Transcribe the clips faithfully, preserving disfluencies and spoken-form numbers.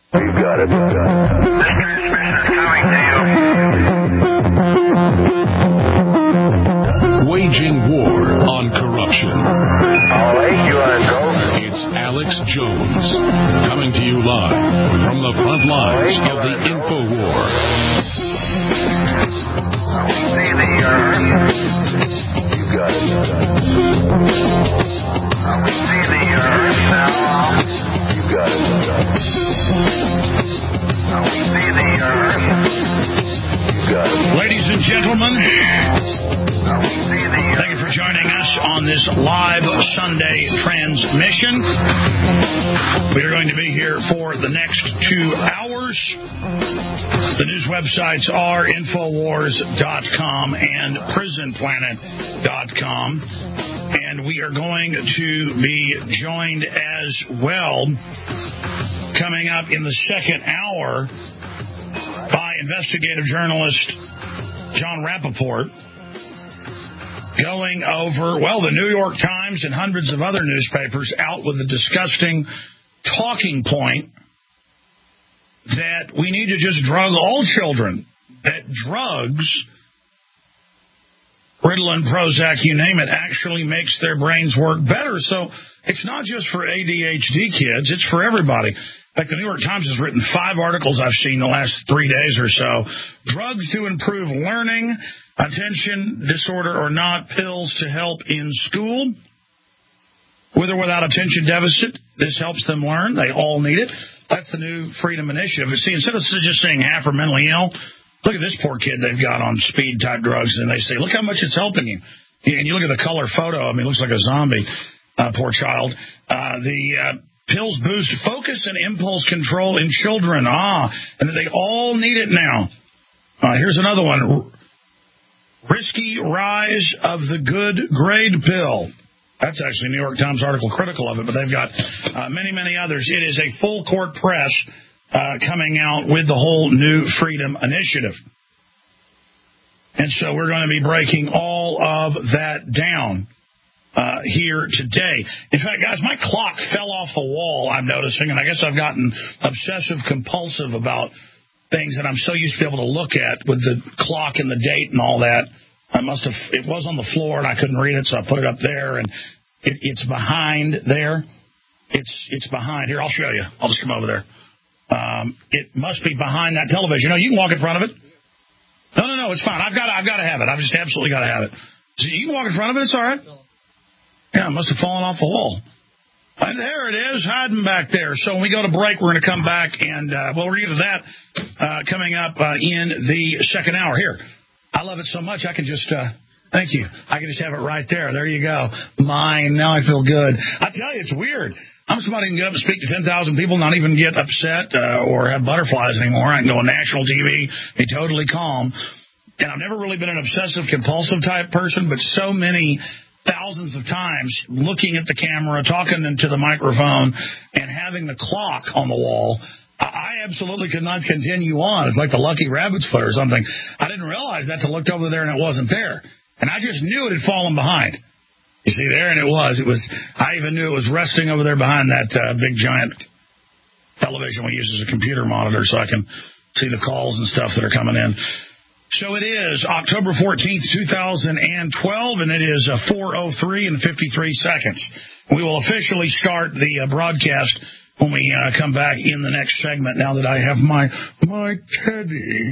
You got it. This transmission is coming to you. Waging war on corruption. All right, you want to go? It's Alex Jones, coming to you live from the front lines of the info war. See the earth. You got it. We see the earth now. You got it. We see the earth. You got it. Ladies and gentlemen, thank you for joining us on this live Sunday transmission. We are going to be here for the next two hours. The news websites are Infowars dot com and Prison Planet dot com. And we are going to be joined as well, coming up in the second hour, by investigative journalist John Rappaport, going over, well, the New York Times and hundreds of other newspapers out with a disgusting talking point that we need to just drug all children, that drugs, Ritalin, Prozac, you name it, actually makes their brains work better. So it's not just for A D H D kids, it's for everybody. In fact, the New York Times has written five articles I've seen the last three days or so. Drugs to improve learning, attention disorder or not, pills to help in school. With or without attention deficit, this helps them learn. They all need it. That's the new Freedom Initiative. See, instead of just saying half are mentally ill, look at this poor kid they've got on speed-type drugs, and they say, look how much it's helping him. And you look at the color photo, I mean, it looks like a zombie, uh, poor child. Uh, the uh, pills boost focus and impulse control in children. Ah, and that they all need it now. Uh, here's another one. Risky rise of the good grade pill. That's actually a New York Times article critical of it, but they've got uh, many, many others. It is a full-court press uh, coming out with the whole new Freedom Initiative. And so we're going to be breaking all of that down uh, here today. In fact, guys, my clock fell off the wall, I'm noticing, and I guess I've gotten obsessive-compulsive about things that I'm so used to be able to look at with the clock and the date and all that. I must have, it was on the floor and I couldn't read it, so I put it up there, and it, it's behind there. It's it's behind. Here, I'll show you. I'll just come over there. Um, it must be behind that television. No, you can walk in front of it. No, no, no, it's fine. I've got I've got to have it. I've just absolutely got to have it. So you can walk in front of it. It's all right. Yeah, it must have fallen off the wall. And there it is, hiding back there. So when we go to break, we're going to come back, and, uh, well, we're going to get to that uh, coming up uh, in the second hour. Here. I love it so much, I can just, uh, thank you. I can just have it right there. There you go. Mine. Now I feel good. I tell you, it's weird. I'm somebody who can get up and speak to ten thousand people, not even get upset uh, or have butterflies anymore. I can go on national T V, be totally calm. And I've never really been an obsessive, compulsive type person, but so many thousands of times looking at the camera, talking into the microphone, and having the clock on the wall, I absolutely could not continue on. It's like the Lucky Rabbit's foot or something. I didn't realize that till I looked over there and it wasn't there. And I just knew it had fallen behind. You see there, and it was. It was. I even knew it was resting over there behind that uh, big giant television we use as a computer monitor so I can see the calls and stuff that are coming in. So it is October fourteenth, two thousand twelve, and it is uh, four oh three and fifty-three seconds. We will officially start the uh, broadcast when we uh, come back in the next segment, now that I have my my teddy.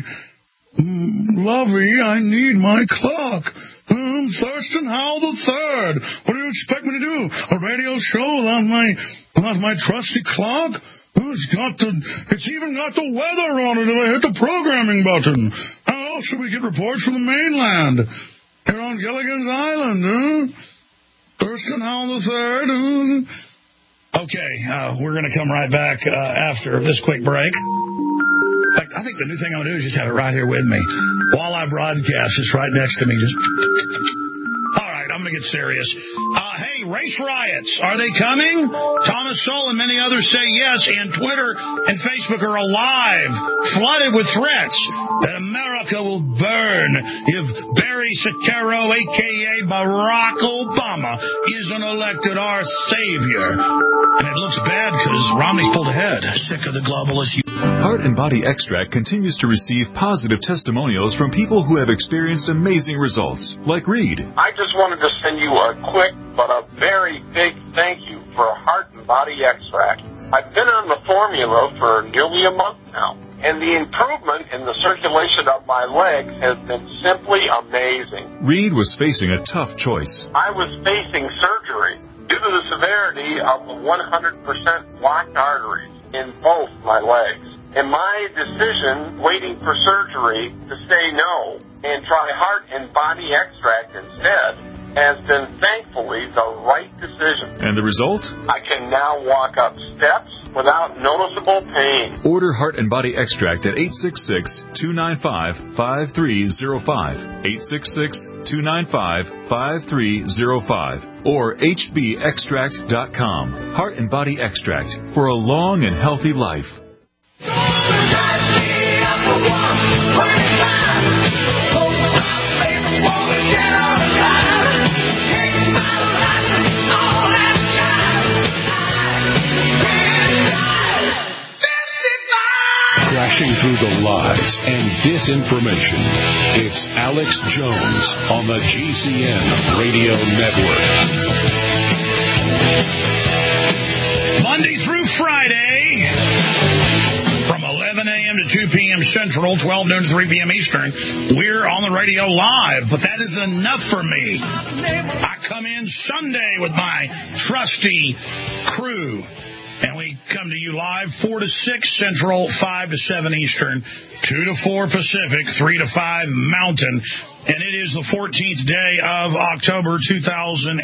Mm, Lovey, I need my clock. Mm, Thurston Howell the Third. What do you expect me to do? A radio show without my without my trusty clock? Oh, it's got the it's even got the weather on it if I hit the programming button. How else should we get reports from the mainland? Here on Gilligan's Island, huh? Thurston Howell the Third. Uh, Okay, uh, we're going to come right back uh, after this quick break. In fact, I think the new thing I'm going to do is just have it right here with me. While I broadcast, it's right next to me. Just all right, I'm going to get serious. Uh, hey, race riots, are they coming? Thomas Sowell and many others say yes, and Twitter and Facebook are alive, flooded with threats that America will burn if Barry Soetoro, a k a. Barack Obama, isn't elected our savior. And it looks bad because Romney's pulled ahead. Sick of the globalists. Heart and Body Extract continues to receive positive testimonials from people who have experienced amazing results, like Reed. I just wanted to send you a quick but a very big thank you for Heart and Body Extract. I've been on the formula for nearly a month now, and the improvement in the circulation of my legs has been simply amazing. Reed was facing a tough choice. I was facing surgery due to the severity of the one hundred percent blocked arteries in both my legs. And my decision, waiting for surgery, to say no and try Heart and Body Extract instead, has been thankfully the right decision. And the result? I can now walk up steps without noticeable pain. Order Heart and Body Extract at eight six six, two nine five, five three zero five, eight six six, two nine five, five three zero five, or H B extract dot com. Heart and Body Extract for a long and healthy life. Crashing through the lies and disinformation, it's Alex Jones on the G C N Radio Network. Monday through Friday, from eleven a.m. to two p.m. Central, twelve noon to three p.m. Eastern, we're on the radio live, but that is enough for me. I come in Sunday with my trusty crew, and we come to you live four to six Central, five to seven Eastern, two to four Pacific, three to five Mountain. And it is the fourteenth day of October two thousand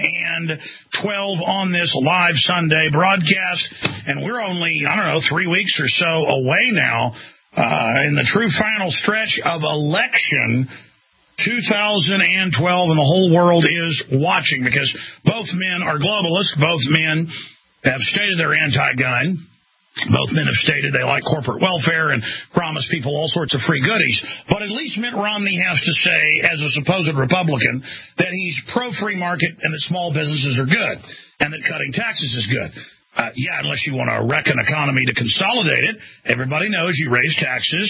twelve on this live Sunday broadcast. And we're only, I don't know, three weeks or so away now uh, in the true final stretch of election two thousand twelve. And the whole world is watching because both men are globalists. Both men have stated they're anti-gun. Both men have stated they like corporate welfare and promise people all sorts of free goodies. But at least Mitt Romney has to say, as a supposed Republican, that he's pro-free market and that small businesses are good and that cutting taxes is good. Uh, yeah, unless you want to wreck an economy to consolidate it. Everybody knows you raise taxes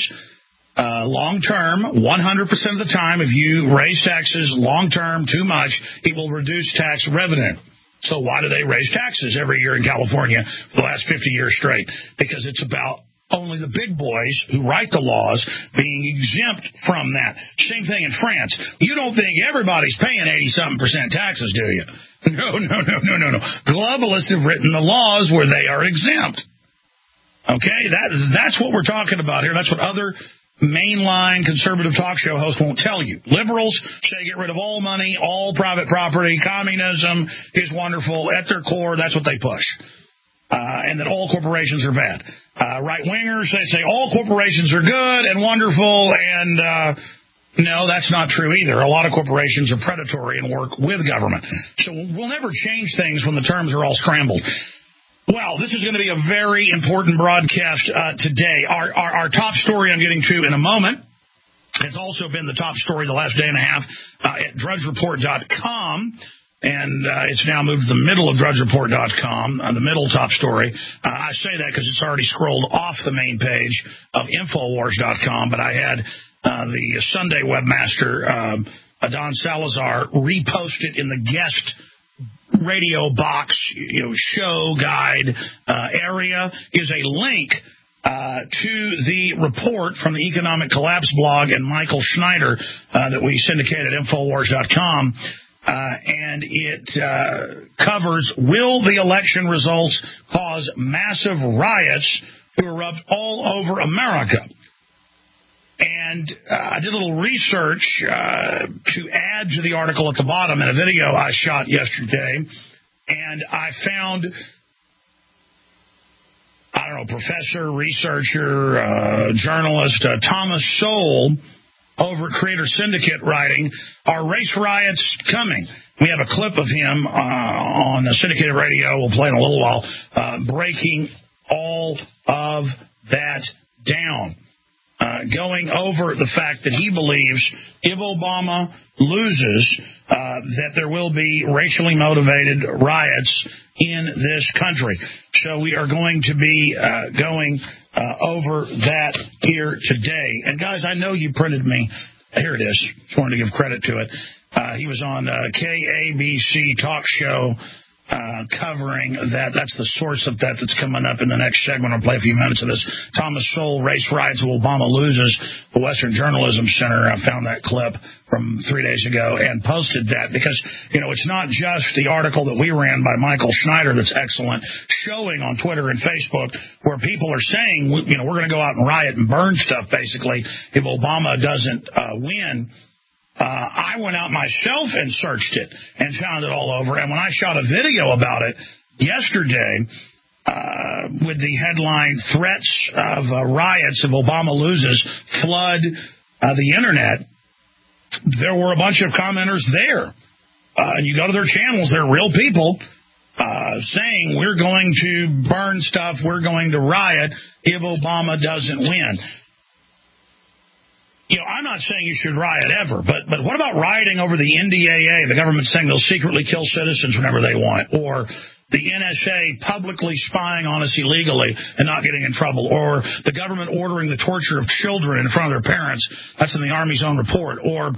uh, long-term, one hundred percent of the time. If you raise taxes long-term too much, it will reduce tax revenue. So why do they raise taxes every year in California for the last fifty years straight? Because it's about only the big boys who write the laws being exempt from that. Same thing in France. You don't think everybody's paying eighty-something percent taxes, do you? No, no, no, no, no, no. Globalists have written the laws where they are exempt. Okay? That, that's what we're talking about here. That's what other mainline conservative talk show hosts won't tell you. Liberals say get rid of all money, all private property, communism is wonderful. At their core, that's what they push. Uh, and that all corporations are bad. Uh, right-wingers, they say all corporations are good and wonderful, and uh, no, that's not true either. A lot of corporations are predatory and work with government. So we'll never change things when the terms are all scrambled. Well, this is going to be a very important broadcast uh, today. Our, our, our top story I'm getting to in a moment has also been the top story the last day and a half uh, at drudge report dot com, and uh, it's now moved to the middle of drudge report dot com, uh, the middle top story. Uh, I say that because it's already scrolled off the main page of infowars dot com, but I had uh, the Sunday webmaster, um, Adon Salazar, repost it in the guest radio box, you know, show guide uh, area is a link uh, to the report from the Economic Collapse blog and Michael Schneider uh, that we syndicate at infowars dot com, uh, and it uh, covers, will the election results cause massive riots to erupt all over America? And uh, I did a little research uh, to add to the article at the bottom in a video I shot yesterday, and I found, I don't know, professor, researcher, uh, journalist uh, Thomas Sowell over at Creator Syndicate writing, "Are race riots coming?" We have a clip of him uh, on the syndicated radio. We'll play in a little while, uh, breaking all of that down. Uh, uh, going over the fact that he believes if Obama loses, uh, that there will be racially motivated riots in this country. So we are going to be uh, going uh, over that here today. And, guys, I know you printed me. Here it is. Just wanted to give credit to it. Uh, he was on uh, K A B C talk show uh, covering that. That's the source of that that's coming up in the next segment. I'll play a few minutes of this. Thomas Sowell, Race Riots, Obama Loses. The Western Journalism Center I found that clip from three days ago and posted that because, you know, it's not just the article that we ran by Michael Schneider that's excellent, showing on Twitter and Facebook where people are saying, you know, we're going to go out and riot and burn stuff, basically, if Obama doesn't uh, win. Uh, I went out myself and searched it and found it all over. And when I shot a video about it yesterday uh, with the headline, Threats of uh, Riots if Obama Loses Flood uh, the Internet, there were a bunch of commenters there. Uh, and you go to their channels, they're real people uh, saying we're going to burn stuff, we're going to riot if Obama doesn't win. You know, I'm not saying you should riot ever, but but what about rioting over the N D A A, the government saying they'll secretly kill citizens whenever they want, or the N S A publicly spying on us illegally and not getting in trouble, or the government ordering the torture of children in front of their parents? That's in the Army's own report. Or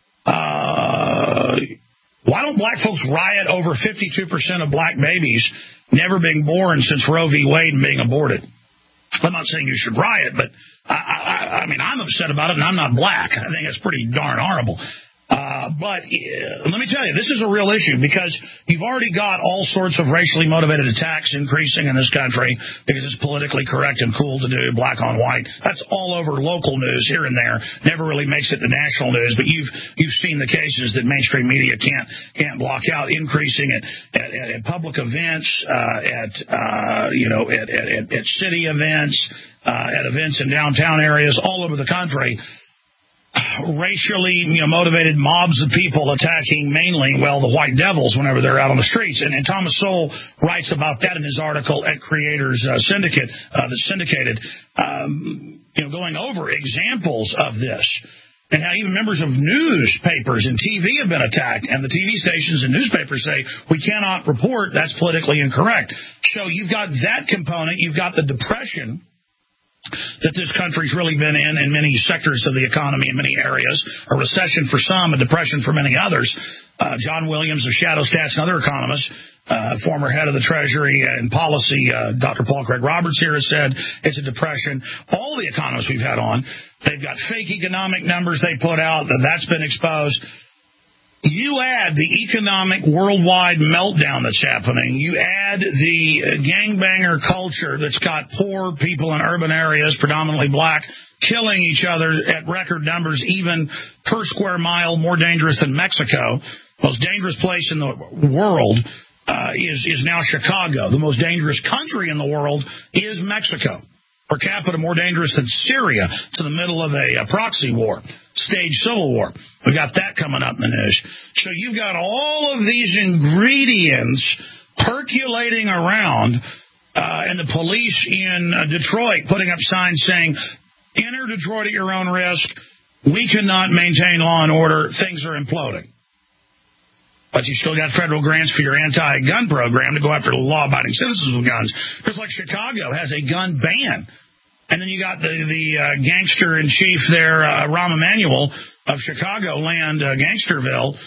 uh, why don't black folks riot over fifty-two percent of black babies never being born since Roe v. Wade and being aborted? I'm not saying you should riot, but I, I, I mean, I'm upset about it, and I'm not black. I think it's pretty darn horrible. Uh, but uh, let me tell you, this is a real issue because you've already got all sorts of racially motivated attacks increasing in this country because it's politically correct and cool to do black on white. That's all over local news here and there. Never really makes it to national news, but you've you've seen the cases that mainstream media can't can't block out, increasing at at, at public events, uh, at uh, you know at, at at city events, uh, at events in downtown areas all over the country. Racially, you know, motivated mobs of people attacking mainly, well, the white devils whenever they're out on the streets. And, and Thomas Sowell writes about that in his article at Creators uh, Syndicate, uh, that's syndicated, um, you know, going over examples of this. And how even members of newspapers and T V have been attacked, and the T V stations and newspapers say, we cannot report, that's politically incorrect. So you've got that component, you've got the depression that this country's really been in in many sectors of the economy in many areas, a recession for some, a depression for many others. Uh, John Williams of Shadow Stats and other economists, uh, former head of the Treasury and Policy, uh, Doctor Paul Craig Roberts here has said it's a depression. All the economists we've had on, they've got fake economic numbers they put out, that that's been exposed. You add the economic worldwide meltdown that's happening. You add the gangbanger culture that's got poor people in urban areas, predominantly black, killing each other at record numbers, even per square mile, more dangerous than Mexico. The most dangerous place in the world uh, is, is now Chicago. The most dangerous country in the world is Mexico. Per capita, more dangerous than Syria. It's in the middle of a, a proxy war, staged civil war. We got that coming up in the news. So you've got all of these ingredients percolating around, uh, and the police in uh, Detroit putting up signs saying, enter Detroit at your own risk. We cannot maintain law and order. Things are imploding. But you still got federal grants for your anti-gun program to go after law-abiding citizens with guns. Just like Chicago has a gun ban. And then you got the, the uh, gangster-in-chief there, uh, Rahm Emanuel of Chicagoland, uh, Gangsterville,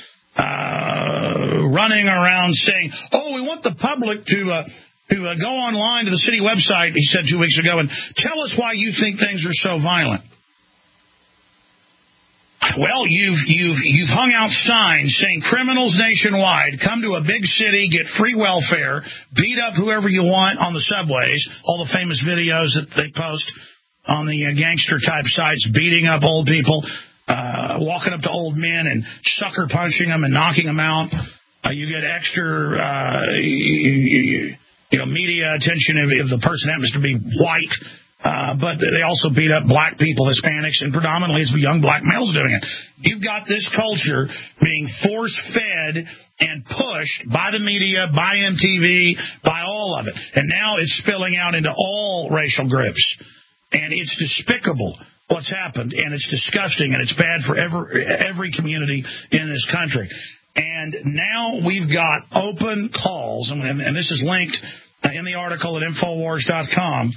uh, running around saying, oh, we want the public to uh, to uh, go online to the city website, he said two weeks ago, and tell us why you think things are so violent. Well, you've you've you've hung out signs saying criminals nationwide come to a big city, get free welfare, beat up whoever you want on the subways. All the famous videos that they post on the uh, gangster type sites, beating up old people, uh, walking up to old men and sucker punching them and knocking them out. Uh, you get extra, uh, you, you know, media attention if, if the person happens to be white. Uh, but they also beat up black people, Hispanics, and predominantly it's young black males doing it. You've got this culture being force-fed and pushed by the media, by M T V, by all of it. And now it's spilling out into all racial groups. And it's despicable. what's happened, and it's disgusting, and it's bad for every, every community in this country. And now we've got open calls, and, and this is linked in the article at Infowars dot com.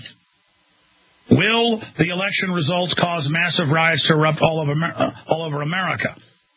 Will the election results cause massive riots to erupt all over, all over America?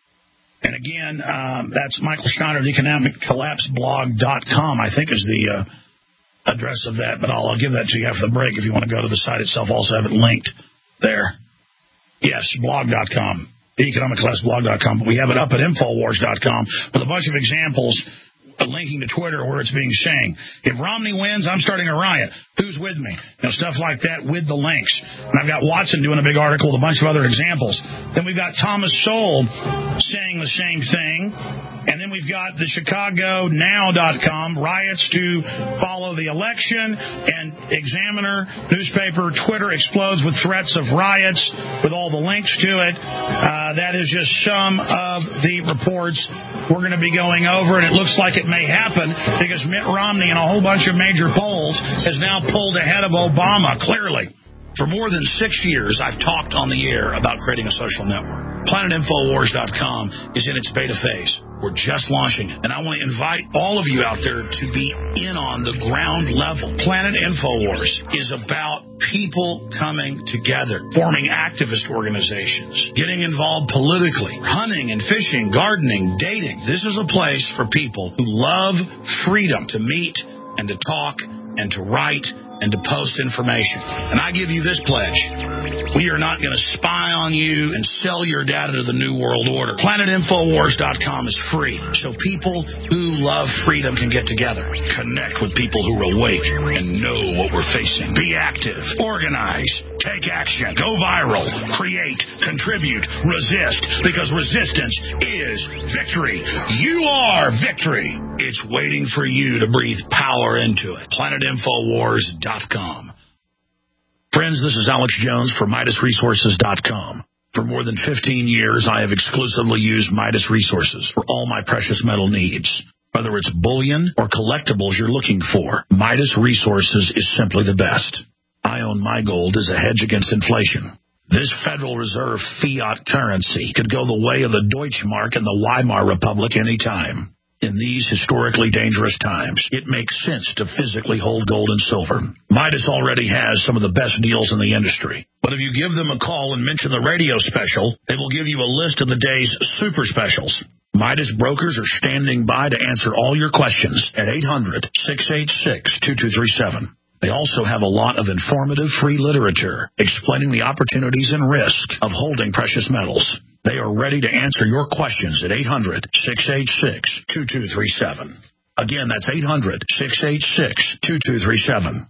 And again, um, that's Michael Schneider, the economic collapse blog dot com, I think is the uh, address of that. But I'll, I'll give that to you after the break if you want to go to the site itself. Also have it linked there. Yes, blog dot com, the economic collapse blog dot com. But we have it up at Infowars dot com with a bunch of examples linking to Twitter where it's being saying, if Romney wins, I'm starting a riot. Who's with me? You know, stuff like that with the links. And I've got Watson doing a big article with a bunch of other examples. Then we've got Thomas Sowell saying the same thing. And then we've got the Chicago Now dot com, riots to follow the election, and Examiner newspaper, Twitter explodes with threats of riots with all the links to it. Uh, that is just some of the reports we're going to be going over, and it looks like it may happen because Mitt Romney in a whole bunch of major polls has now pulled ahead of Obama, clearly. For more than six years, I've talked on the air about creating a social network. Planet Infowars dot com is in its beta phase. We're just launching it, and I want to invite all of you out there to be in on the ground level. Planet Infowars is about people coming together, forming activist organizations, getting involved politically, hunting and fishing, gardening, dating. This is a place for people who love freedom to meet and to talk and to write and to post information. And I give you this pledge. We are not going to spy on you and sell your data to the New World Order. Planet Infowars dot com is free, so people who love freedom can get together, connect with people who are awake and know what we're facing. Be active, organize, take action, go viral, create, contribute, resist, because resistance is victory. You are victory. It's waiting for you to breathe power into it. Planet Infowars dot com. Friends, this is Alex Jones for Midas Resources dot com. For more than fifteen years, I have exclusively used Midas Resources for all my precious metal needs. Whether it's bullion or collectibles you're looking for, Midas Resources is simply the best. I own my gold as a hedge against inflation. This Federal Reserve fiat currency could go the way of the Deutschmark and the Weimar Republic anytime. In these historically dangerous times, it makes sense to physically hold gold and silver. Midas already has some of the best deals in the industry. But if you give them a call and mention the radio special, they will give you a list of the day's super specials. Midas brokers are standing by to answer all your questions at eight hundred, six eight six, two two three seven. They also have a lot of informative free literature explaining the opportunities and risks of holding precious metals. They are ready to answer your questions at eight hundred, six eight six, two two three seven. Again, that's eight hundred, six eight six, two two three seven.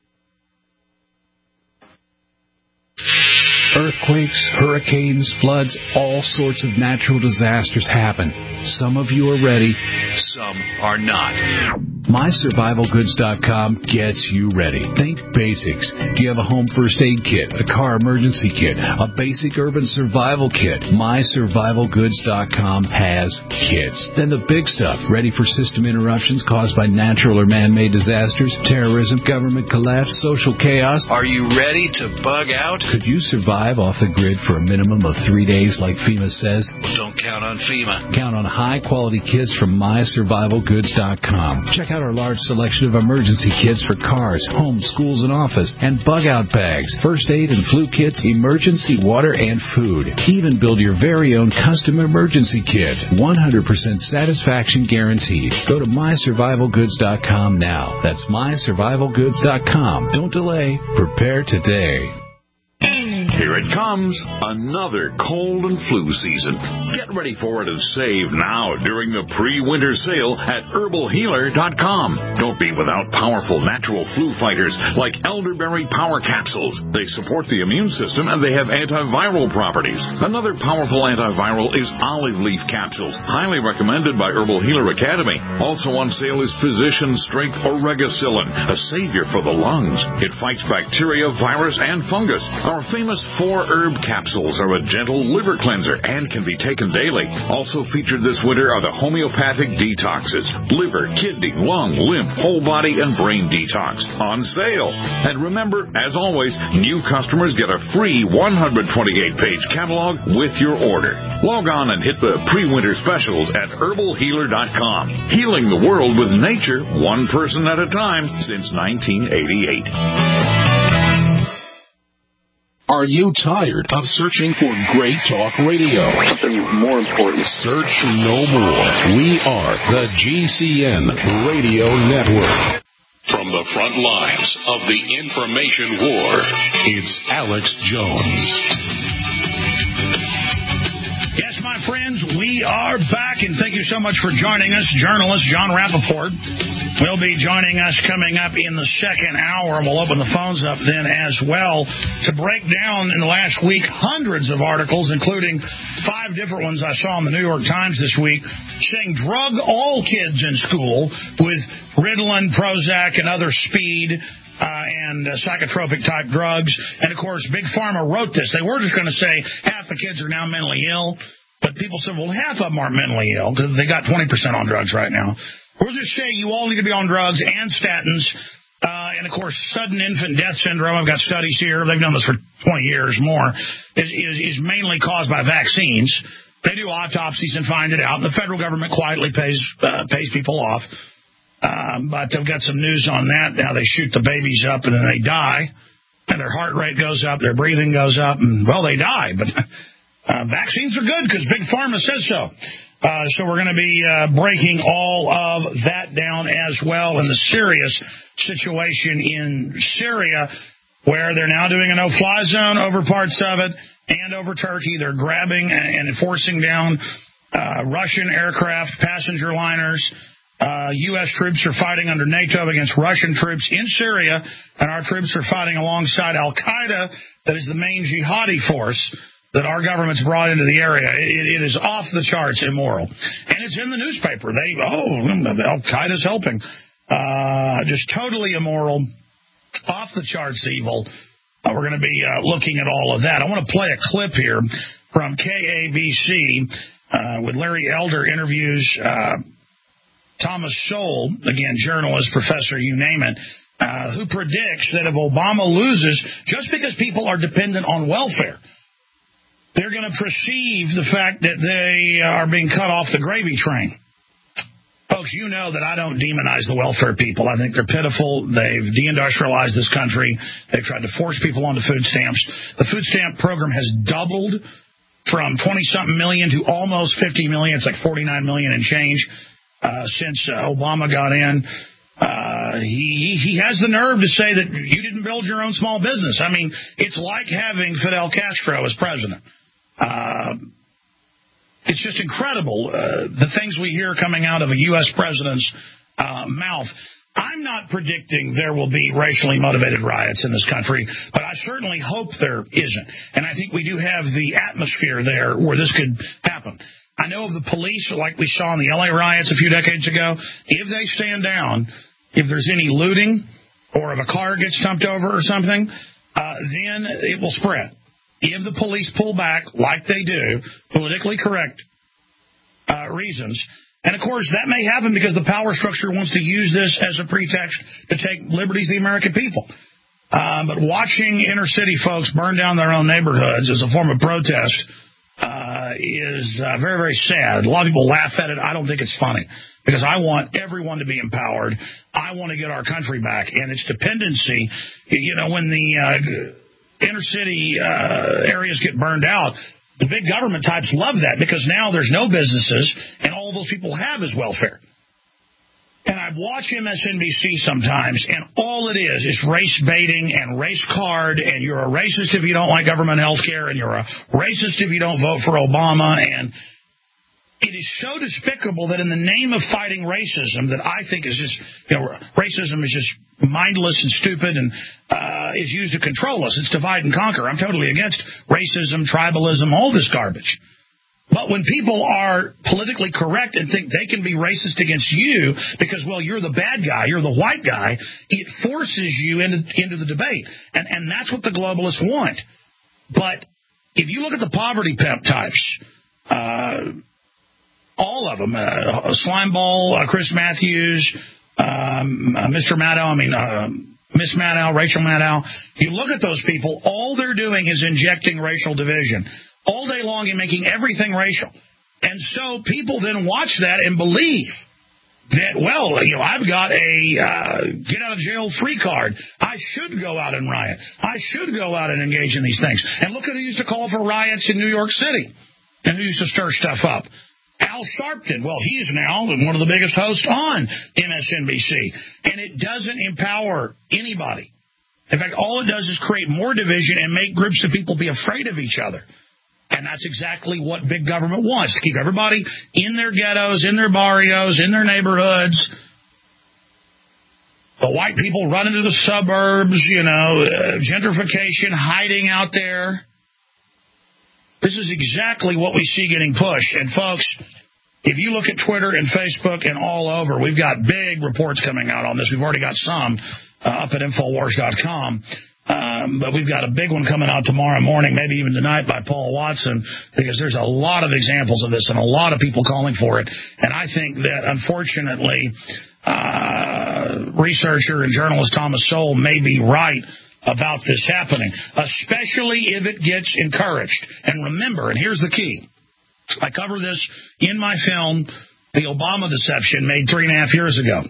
Earthquakes, hurricanes, floods, all sorts of natural disasters happen. Some of you are ready, some are not. My Survival Goods dot com gets you ready. Think basics. Do you have a home first aid kit, a car emergency kit, a basic urban survival kit? My Survival Goods dot com has kits. Then the big stuff, ready for system interruptions caused by natural or man-made disasters, terrorism, government collapse, social chaos. Are you ready to bug out? Could you survive off the grid for a minimum of three days like FEMA says? Well, don't count on FEMA. Count on high-quality kits from My Survival Goods dot com. Check out our large selection of emergency kits for cars, homes, schools, and office, and bug-out bags, first aid and flu kits, emergency water, and food. Even build your very own custom emergency kit. one hundred percent satisfaction guaranteed. Go to My Survival Goods dot com now. That's My Survival Goods dot com. Don't delay. Prepare today. Here it comes, another cold and flu season. Get ready for it and save now during the pre-winter sale at herbal healer dot com. Don't be without powerful natural flu fighters like elderberry power capsules. They support the immune system and they have antiviral properties. Another powerful antiviral is olive leaf capsules, highly recommended by Herbal Healer Academy. Also on sale is Physician Strength Oregacillin, a savior for the lungs. It fights bacteria, virus, and fungus. Our famous Four herb capsules are a gentle liver cleanser and can be taken daily. Also featured this winter are the homeopathic detoxes, liver, kidney, lung, lymph, whole body, and brain detox on sale. And remember, as always, new customers get a free one hundred twenty-eight page catalog with your order. Log on and hit the pre-winter specials at herbal healer dot com. Healing the world with nature, one person at a time, since nineteen eighty-eight. Are you tired of searching for great talk radio? Something more important. Search no more. We are the G C N Radio Network. From the front lines of the information war, it's Alex Jones. Yes, my friends, we are back, and thank you so much for joining us. Journalist John Rappaport will be joining us coming up in the second hour, and we'll open the phones up then as well to break down in the last week hundreds of articles, including five different ones I saw in the New York Times this week, saying drug all kids in school with Ritalin, Prozac, and other speed Uh, and uh, psychotropic-type drugs. And, of course, Big Pharma wrote this. They were just going to say half the kids are now mentally ill, but people said, well, half of them aren't mentally ill because they got twenty percent on drugs right now. We'll just say you all need to be on drugs and statins. Uh, and, of course, sudden infant death syndrome, I've got studies here, they've done this for twenty years more, is, is, is mainly caused by vaccines. They do autopsies and find it out, and the federal government quietly pays uh, pays people off. Um, but they've got some news on that. Now they shoot the babies up and then they die, and their heart rate goes up, their breathing goes up, and, well, they die. But uh, vaccines are good because Big Pharma says so. Uh, so we're going to be uh, breaking all of that down as well, and the serious situation in Syria, where they're now doing a no-fly zone over parts of it and over Turkey. They're grabbing and enforcing down uh, Russian aircraft, passenger liners. Uh, U S troops are fighting under NATO against Russian troops in Syria, and our troops are fighting alongside Al-Qaeda, that is the main jihadi force that our government's brought into the area. It, it is off the charts immoral. And it's in the newspaper. They, oh, Al-Qaeda's helping. Uh, just totally immoral, off the charts evil. Uh, we're going to be uh, looking at all of that. I want to play a clip here from K A B C uh, with Larry Elder interviews uh Thomas Sowell, again, journalist, professor, you name it, uh, who predicts that if Obama loses, just because people are dependent on welfare, they're going to perceive the fact that they are being cut off the gravy train. Folks, you know that I don't demonize the welfare people. I think they're pitiful. They've deindustrialized this country. They've tried to force people onto food stamps. The food stamp program has doubled from twenty-something million to almost fifty million. It's like forty-nine million and change. Uh, since uh, Obama got in, uh, he he has the nerve to say that you didn't build your own small business. I mean, it's like having Fidel Castro as president. Uh, it's just incredible, uh, the things we hear coming out of a U S president's uh, mouth. I'm not predicting there will be racially motivated riots in this country, but I certainly hope there isn't. And I think we do have the atmosphere there where this could happen. I know of the police, like we saw in the L A riots a few decades ago, if they stand down, if there's any looting or if a car gets dumped over or something, uh, then it will spread. If the police pull back, like they do, politically correct uh, reasons, and of course that may happen because the power structure wants to use this as a pretext to take liberties of the American people. Uh, but watching inner city folks burn down their own neighborhoods as a form of protest Uh, is uh, very, very sad. A lot of people laugh at it. I don't think it's funny because I want everyone to be empowered. I want to get our country back, and its dependency, you know, when the uh, inner city uh, areas get burned out, the big government types love that because now there's no businesses, and all those people have is welfare. And I watch M S N B C sometimes, and all it is is race baiting and race card, and you're a racist if you don't like government health care, and you're a racist if you don't vote for Obama. And it is so despicable that in the name of fighting racism, that I think is just, you know, racism is just mindless and stupid and uh, is used to control us. It's divide and conquer. I'm totally against racism, tribalism, all this garbage. But when people are politically correct and think they can be racist against you because, well, you're the bad guy, you're the white guy, it forces you into, into the debate. And, and that's what the globalists want. But if you look at the poverty pimp types, uh, all of them, uh, Slimeball, uh, Chris Matthews, um, uh, Mister Maddow, I mean, uh, Miss Maddow, Rachel Maddow, you look at those people, all they're doing is injecting racial division all day long and making everything racial. And so people then watch that and believe that, well, you know, I've got a uh, get-out-of-jail-free card. I should go out and riot. I should go out and engage in these things. And look at who used to call for riots in New York City and who used to stir stuff up. Al Sharpton, well, he's now one of the biggest hosts on M S N B C. And it doesn't empower anybody. In fact, all it does is create more division and make groups of people be afraid of each other. And that's exactly what big government wants, to keep everybody in their ghettos, in their barrios, in their neighborhoods. The white people running to the suburbs, you know, uh, gentrification, hiding out there. This is exactly what we see getting pushed. And, folks, if you look at Twitter and Facebook and all over, we've got big reports coming out on this. We've already got some uh, up at Infowars dot com. Um, but we've got a big one coming out tomorrow morning, maybe even tonight, by Paul Watson, because there's a lot of examples of this and a lot of people calling for it. And I think that, unfortunately, uh, researcher and journalist Thomas Sowell may be right about this happening, especially if it gets encouraged. And remember, and here's the key, I cover this in my film, The Obama Deception, made three and a half years ago.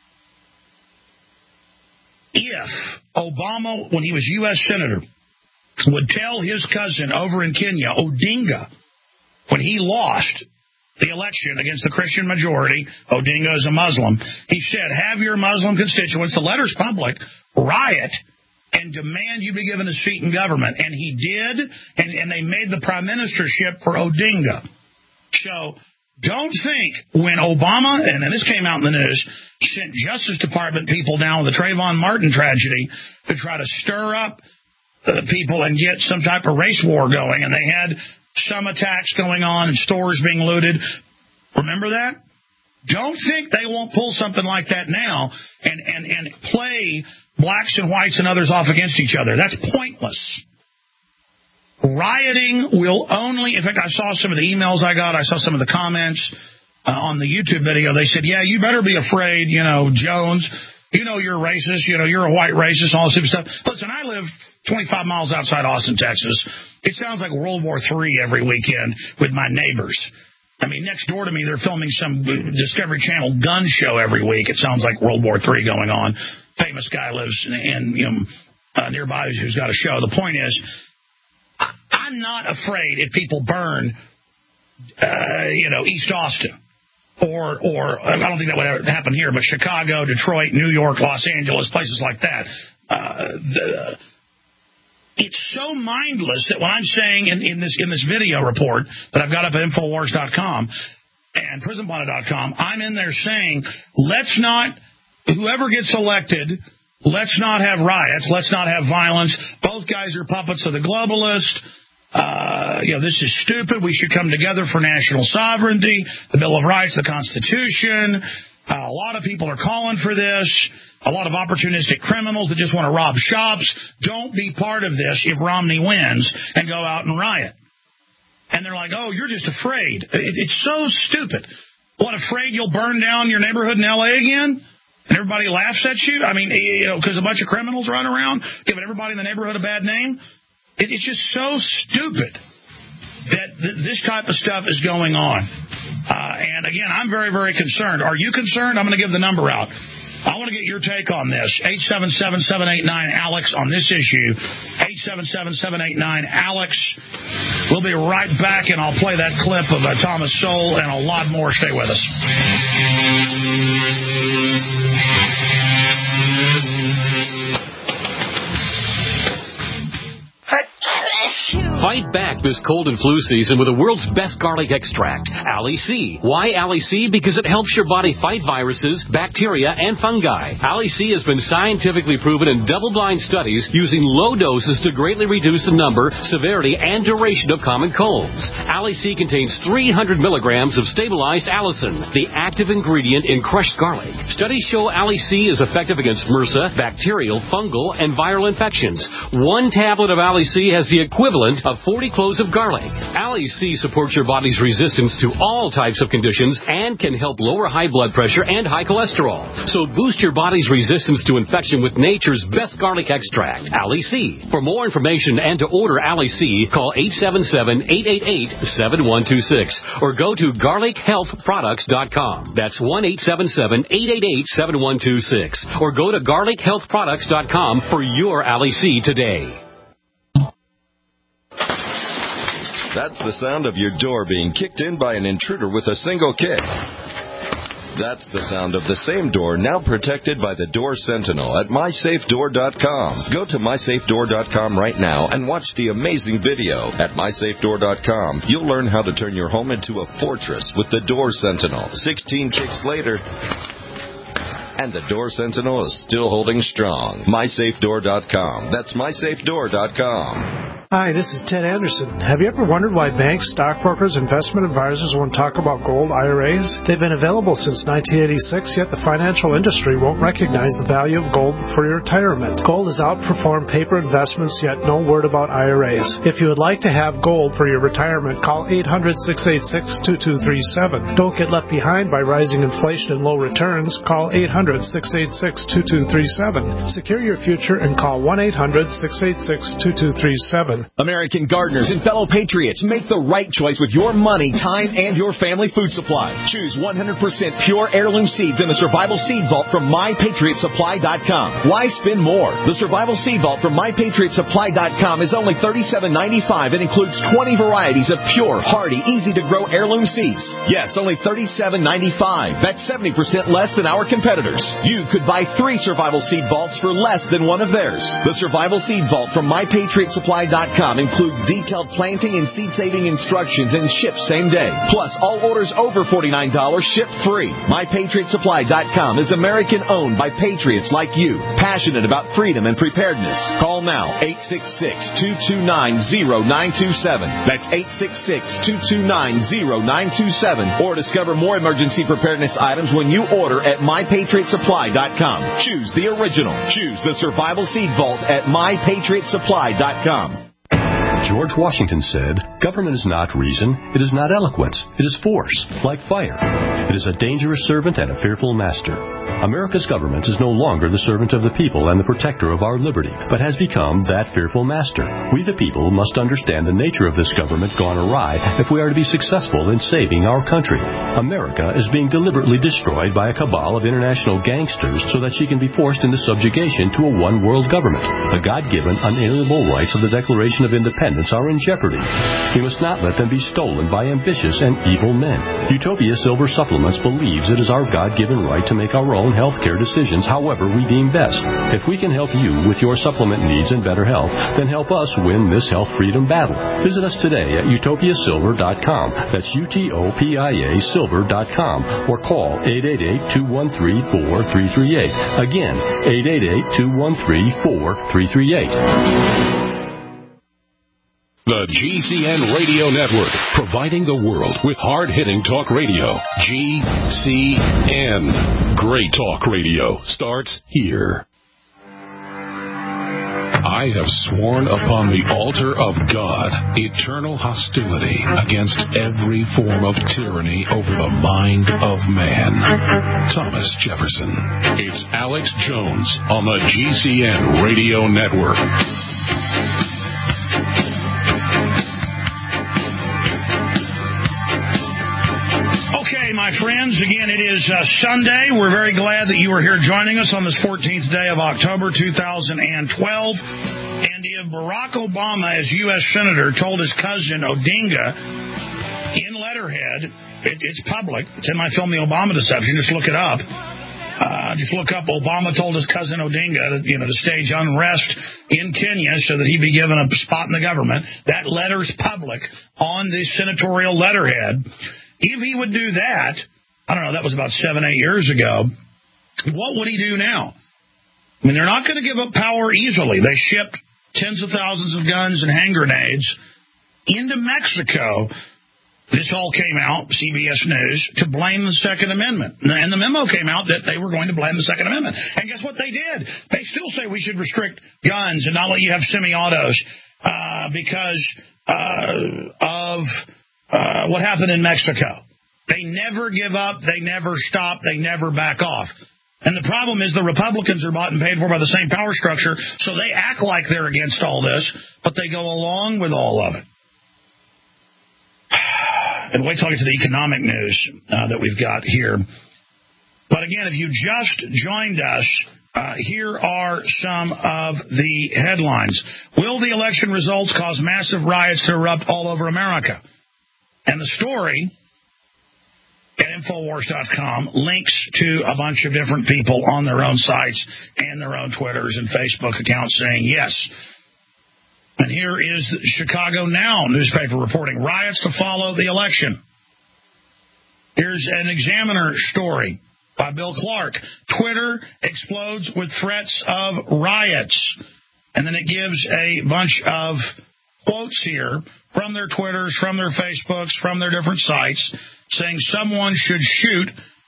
If Obama, when he was U S Senator, would tell his cousin over in Kenya, Odinga, when he lost the election against the Christian majority, Odinga is a Muslim, he said, have your Muslim constituents, the letter's public, riot and demand you be given a seat in government. And he did, and, and they made the prime ministership for Odinga. So don't think when Obama, and then this came out in the news, sent Justice Department people down with the Trayvon Martin tragedy to try to stir up uh, people and get some type of race war going. And they had some attacks going on and stores being looted. Remember that? Don't think they won't pull something like that now and, and, and play blacks and whites and others off against each other. That's pointless. Rioting will only, in fact, I saw some of the emails I got, I saw some of the comments uh, on the YouTube video. They said, yeah, you better be afraid, you know, Jones, you know you're racist, you know, you're a white racist, all this stuff. Listen, I live twenty-five miles outside Austin, Texas. It sounds like World War Three every weekend with my neighbors. I mean, next door to me, they're filming some Discovery Channel gun show every week. It sounds like World War Three going on. Famous guy lives in, in you know, uh, nearby who's got a show. The point is, I'm not afraid if people burn, uh, you know, East Austin. Or, or I don't think that would ever happen here, but Chicago, Detroit, New York, Los Angeles, places like that. Uh, the, it's so mindless that when I'm saying in, in this in this video report that I've got up at Infowars dot com and Prison Planet dot com, I'm in there saying, let's not, whoever gets elected, let's not have riots, let's not have violence. Both guys are puppets of the globalist. Uh, you know, this is stupid. We should come together for national sovereignty, the Bill of Rights, the Constitution. Uh, a lot of people are calling for this. A lot of opportunistic criminals that just want to rob shops. Don't be part of this if Romney wins and go out and riot. And they're like, oh, you're just afraid. It's so stupid. What, afraid you'll burn down your neighborhood in L A again? And everybody laughs at you? I mean, you know, because a bunch of criminals run around giving everybody in the neighborhood a bad name? It, it's just so stupid that th- this type of stuff is going on. Uh, and, again, I'm very, very concerned. Are you concerned? I'm going to give the number out. I want to get your take on this. eight seven seven, seven eight nine, ALEX on this issue. eight seven seven, seven eight nine, ALEX. We'll be right back, and I'll play that clip of uh, Thomas Sowell and a lot more. Stay with us. Fight back this cold and flu season with the world's best garlic extract, Ali C. Why Ali C? Because it helps your body fight viruses, bacteria, and fungi. Ali C has been scientifically proven in double-blind studies using low doses to greatly reduce the number, severity, and duration of common colds. Ali C contains three hundred milligrams of stabilized allicin, the active ingredient in crushed garlic. Studies show Ali C is effective against MRSA, bacterial, fungal, and viral infections. One tablet of Ali C has the equivalent equivalent of forty cloves of garlic. Ali C supports your body's resistance to all types of conditions and can help lower high blood pressure and high cholesterol. So boost your body's resistance to infection with nature's best garlic extract, Ali C. For more information and to order Ali C, call eight seven seven, eight eight eight, seven one two six or go to garlic health products dot com. That's one eight seven seven, eight eight eight, seven one two six or go to garlic health products dot com for your Ali C today. That's the sound of your door being kicked in by an intruder with a single kick. That's the sound of the same door now protected by the Door Sentinel at my safe door dot com. Go to my safe door dot com right now and watch the amazing video. At my safe door dot com, you'll learn how to turn your home into a fortress with the Door Sentinel. sixteen kicks later, and the Door Sentinel is still holding strong. my safe door dot com. That's my safe door dot com. Hi, this is Ted Anderson. Have you ever wondered why banks, stockbrokers, investment advisors won't talk about gold I R As? They've been available since nineteen eighty-six, yet the financial industry won't recognize the value of gold for your retirement. Gold has outperformed paper investments, yet no word about I R As. If you would like to have gold for your retirement, call eight hundred, six eight six, two two three seven. Don't get left behind by rising inflation and low returns. Call eight hundred, six eight six, two two three seven. Secure your future and call one eight hundred, six eight six, two two three seven. American gardeners and fellow patriots, make the right choice with your money, time, and your family food supply. Choose one hundred percent pure heirloom seeds in the Survival Seed Vault from my patriot supply dot com. Why spend more? The Survival Seed Vault from my patriot supply dot com is only thirty-seven ninety-five and includes twenty varieties of pure, hardy, easy-to-grow heirloom seeds. Yes, only thirty-seven ninety-five. That's seventy percent less than our competitors. You could buy three Survival Seed Vaults for less than one of theirs. The Survival Seed Vault from my patriot supply dot com includes detailed planting and seed-saving instructions and ships same day. Plus, all orders over forty-nine dollars ship free. my patriot supply dot com is American-owned by patriots like you, passionate about freedom and preparedness. Call now, eight six six, two two nine, zero nine two seven. That's eight six six, two two nine, zero nine two seven. Or discover more emergency preparedness items when you order at my patriot supply dot com. Choose the original. Choose the Survival Seed Vault at my patriot supply dot com. George Washington said, "Government is not reason, it is not eloquence, it is force, like fire. It is a dangerous servant and a fearful master." America's government is no longer the servant of the people and the protector of our liberty, but has become that fearful master. We the people must understand the nature of this government gone awry if we are to be successful in saving our country. America is being deliberately destroyed by a cabal of international gangsters so that she can be forced into subjugation to a one-world government. The God-given, unalienable rights of the Declaration of Independence are in jeopardy. We must not let them be stolen by ambitious and evil men. Utopia Silver Supplements believes it is our God-given right to make our own healthcare decisions however we deem best. If we can help you with your supplement needs and better health, then help us win this health freedom battle. Visit us today at utopia silver dot com. That's U T O P I A silver dot com or call eight eight eight, two one three, four three three eight. Again, eight eight eight, two one three, four three three eight. The G C N Radio Network, providing the world with hard-hitting talk radio. G C N. Great talk radio starts here. I have sworn upon the altar of God eternal hostility against every form of tyranny over the mind of man. Thomas Jefferson. It's Alex Jones on the G C N Radio Network. My friends, again, it is uh, Sunday. We're very glad that you are here joining us on this fourteenth day of October two thousand twelve. And if Barack Obama, as U S Senator, told his cousin Odinga in letterhead, it, it's public, it's in my film, The Obama Deception, just look it up. Uh, just look up Obama told his cousin Odinga, you know, to stage unrest in Kenya so that he'd be given a spot in the government. That letter's public on the senatorial letterhead. If he would do that, I don't know, that was about seven, eight years ago, what would he do now? I mean, they're not going to give up power easily. They shipped tens of thousands of guns and hand grenades into Mexico. This all came out, C B S News, to blame the Second Amendment. And the memo came out that they were going to blame the Second Amendment. And guess what they did? They still say we should restrict guns and not let you have semi-autos. uh, because uh, of uh, what happened in Mexico. They never give up. They never stop. They never back off. And the problem is the Republicans are bought and paid for by the same power structure, so they act like they're against all this, but they go along with all of it. And wait till I get to the economic news uh, that we've got here. But again, if you just joined us, uh, here are some of the headlines. Will the election results cause massive riots to erupt all over America? And the story at Infowars dot com links to a bunch of different people on their own sites and their own Twitters and Facebook accounts saying yes. And here is the Chicago Now newspaper reporting riots to follow the election. Here's an Examiner story by Bill Clark. Twitter explodes with threats of riots. And then it gives a bunch of quotes here from their Twitters, from their Facebooks, from their different sites, saying someone should shoot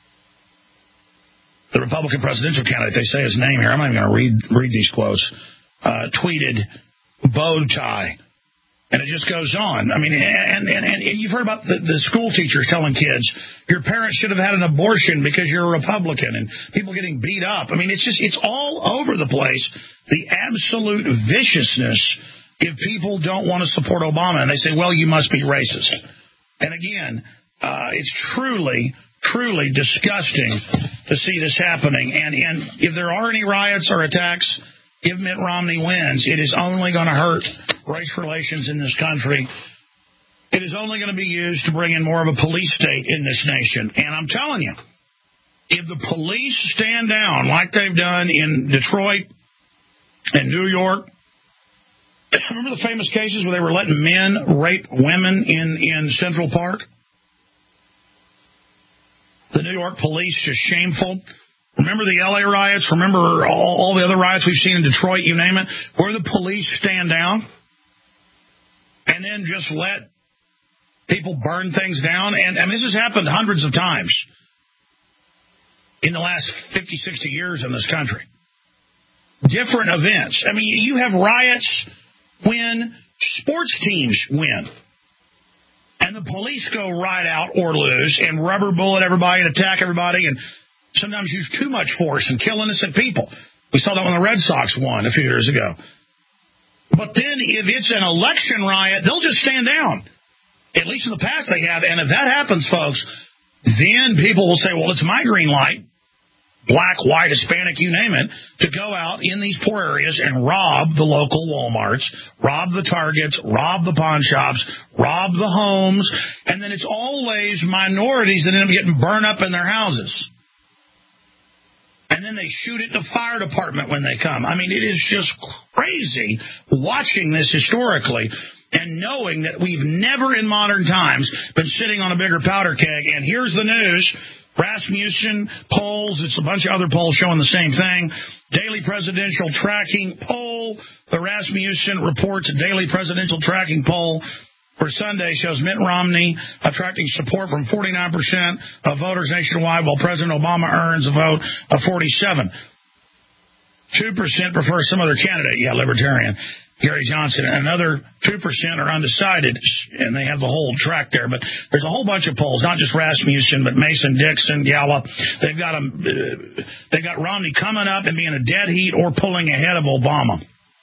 the Republican presidential candidate. They say his name here. I'm not even going to read read these quotes. Uh, tweeted, bow tie. And it just goes on. I mean, and, and, and you've heard about the, the school teachers telling kids, your parents should have had an abortion because you're a Republican, and people getting beat up. I mean, it's just, it's all over the place. The absolute viciousness if people don't want to support Obama. And they say, well, you must be racist. And again, uh, it's truly, truly disgusting to see this happening. And, and if there are any riots or attacks, if Mitt Romney wins, it is only going to hurt race relations in this country. It is only going to be used to bring in more of a police state in this nation. And I'm telling you, if the police stand down like they've done in Detroit and New York, remember the famous cases where they were letting men rape women in, in Central Park? The New York police, just shameful. Remember the L A riots? Remember all, all the other riots we've seen in Detroit, you name it, where the police stand down and then just let people burn things down? And, and this has happened hundreds of times in the last fifty, sixty years in this country. Different events. I mean, you have riots when sports teams win. And the police go right out or lose and rubber bullet everybody and attack everybody and sometimes use too much force and kill innocent people. We saw that when the Red Sox won a few years ago. But then if it's an election riot, they'll just stand down. At least in the past they have. And if that happens, folks, then people will say, well, it's my green light, black, white, Hispanic, you name it, to go out in these poor areas and rob the local Walmarts, rob the Targets, rob the pawn shops, rob the homes, and then it's always minorities that end up getting burned up in their houses. And then they shoot at the fire department when they come. I mean, it is just crazy watching this historically and knowing that we've never in modern times been sitting on a bigger powder keg. And here's the news. Rasmussen polls, it's a bunch of other polls showing the same thing. Daily presidential tracking poll. The Rasmussen reports a daily presidential tracking poll for Sunday shows Mitt Romney attracting support from forty-nine percent of voters nationwide, while President Obama earns a vote of forty-seven. two percent prefer some other candidate, yeah, Libertarian, Gary Johnson. Another two percent are undecided, and they have the whole track there. But there's a whole bunch of polls, not just Rasmussen, but Mason-Dixon, Gallup. They've got, a, they've got Romney coming up and being a dead heat or pulling ahead of Obama.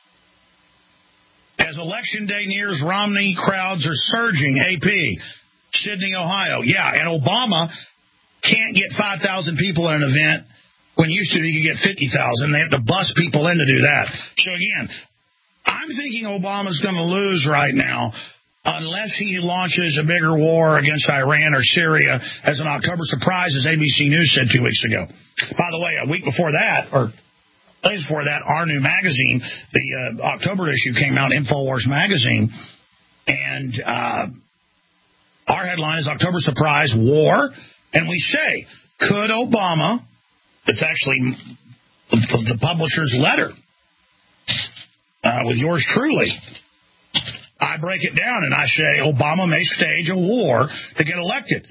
As Election Day nears, Romney crowds are surging. A P, Sydney, Ohio. Yeah, and Obama can't get five thousand people at an event when used to you could get fifty thousand. They have to bus people in to do that. So, again, I'm thinking Obama's going to lose right now unless he launches a bigger war against Iran or Syria as an October surprise, as A B C News said two weeks ago. By the way, a week before that, or days before that, our new magazine, the uh, October issue came out, InfoWars Magazine, and uh, our headline is October Surprise War, and we say, could Obama, it's actually the, the publisher's letter uh, with yours truly, I break it down and I say Obama may stage a war to get elected.